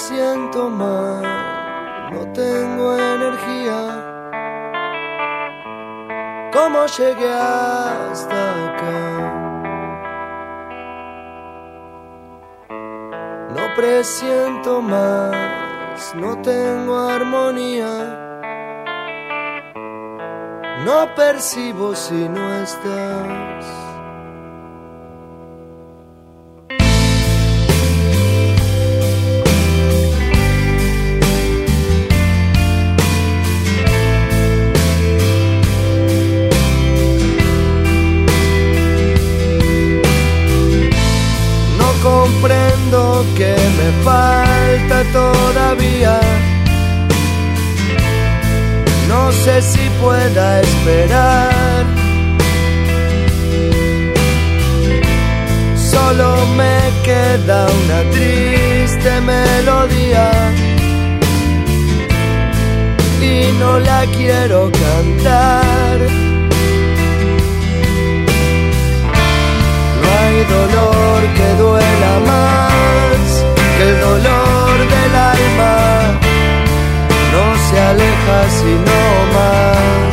siento mal, no tengo energía. ¿Cómo llegué hasta acá? No presiento más, no tengo armonía. No percibo si no estás. Comprendo que me falta todavía. No sé si pueda esperar. Solo me queda una triste melodía y no la quiero cantar. No hay dolor que duela más que el dolor del alma. No se aleja sino más.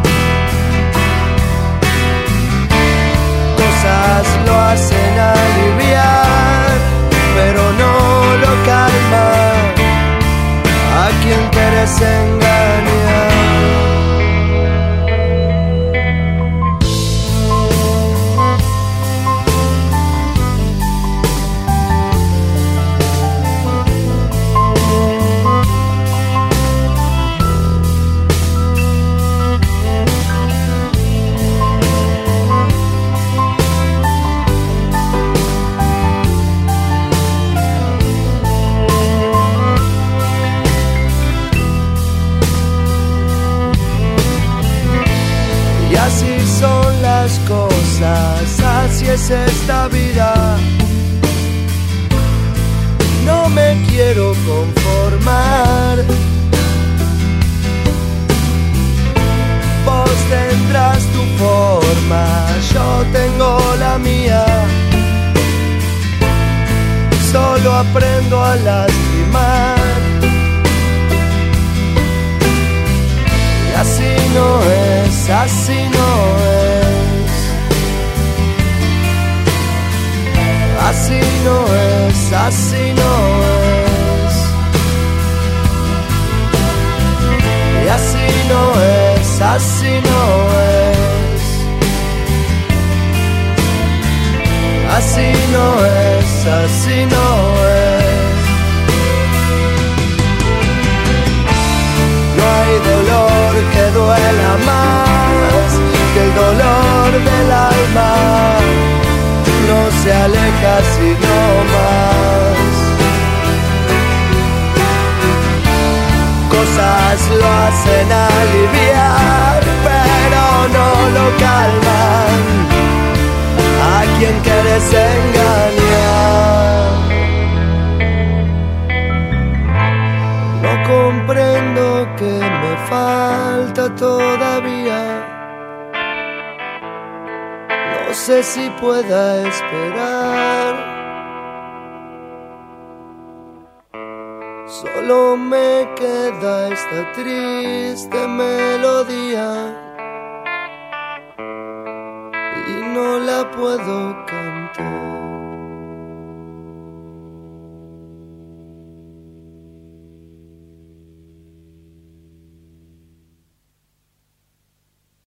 Cosas lo hacen aliviar, pero no lo calma. ¿A quién quieres engañar? Así son las cosas, así es esta vida. No me quiero conformar. Vos tendrás tu forma, yo tengo la mía. Solo aprendo a lastimar. Así no es, así no es. Así no es, así no es. Y así no es, así no es. Así no es, así no es. No hay dolor que duela más que el dolor del alma. No se aleja sino más. Cosas lo hacen aliviar, pero no lo calman. ¿A quién quieres engañar? No comprendo que me falta todavía. No sé si pueda esperar. Solo me queda esta triste melodía y no la puedo cantar.